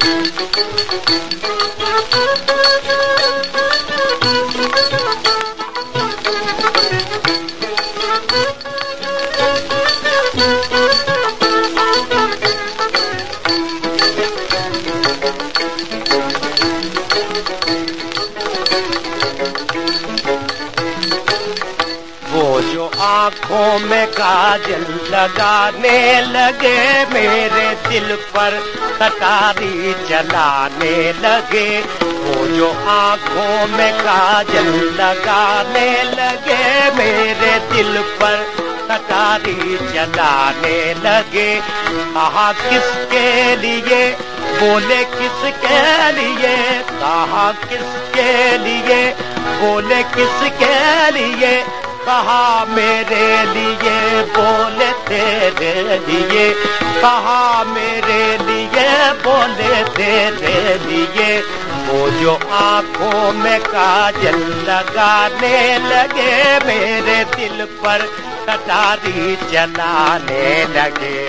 आँखों में काजल लगाने लगे, मेरे दिल पर कटारी चलाने लगे। वो जो आँखों में काजल लगाने लगे, मेरे दिल पर कटारी चलाने लगे। कहा किसके लिए, बोले किसके लिए, कहा किसके लिए, बोले किसके लिए, कहा मेरे लिए, बोले तेरे लिए, कहा मेरे लिए, बोले तेरे लिए। वो जो आँखों में काजल लगाने लगे, मेरे दिल पर कटारी चलाने लगे।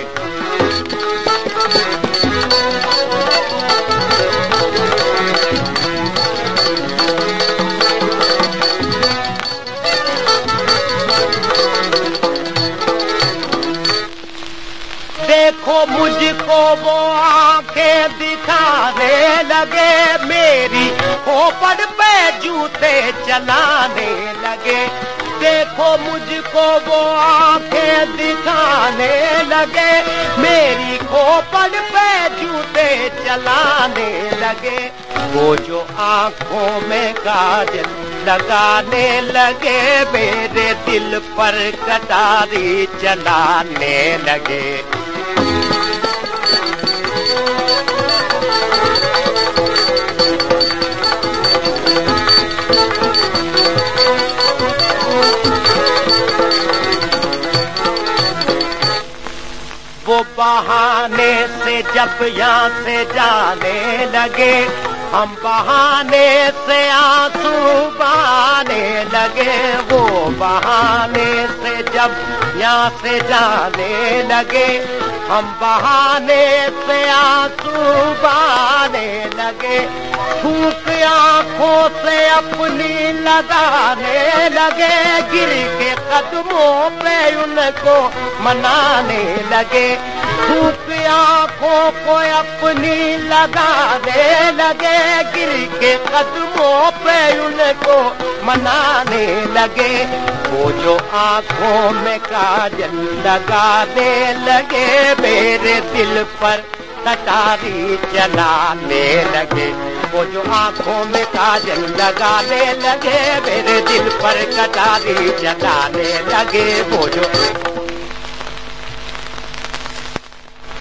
देखो मुझको वो आंखें दिखाने लगे, मेरी खोपड़ पे जूते चलाने लगे। देखो मुझको वो आंखें दिखाने लगे, मेरी खोपड़ पे जूते चलाने लगे। वो जो आँखों में काजल लगाने लगे, मेरे दिल पर कटारी चलाने लगे। वो बहाने से जब यहाँ से जाने लगे, हम बहाने से आंसू बहाने लगे। वो बहाने से जब यहाँ से जाने लगे, हम बहाने से आंसू बहाने लगे। थूक आँखों से अपनी लगाने लगे, गिर के कदमों पे उनको मनाने लगे। थूक आँखों को अपनी लगाने लगे, गिर के कदमों पे उनको मनाने लगे। वो जो आँखों में काजल लगाने लगे, मेरे दिल पर कटारी चलाने लगे। वो जो आँखों में काजल लगाने लगे, मेरे दिल पर कटारी चलाने लगे। वो जो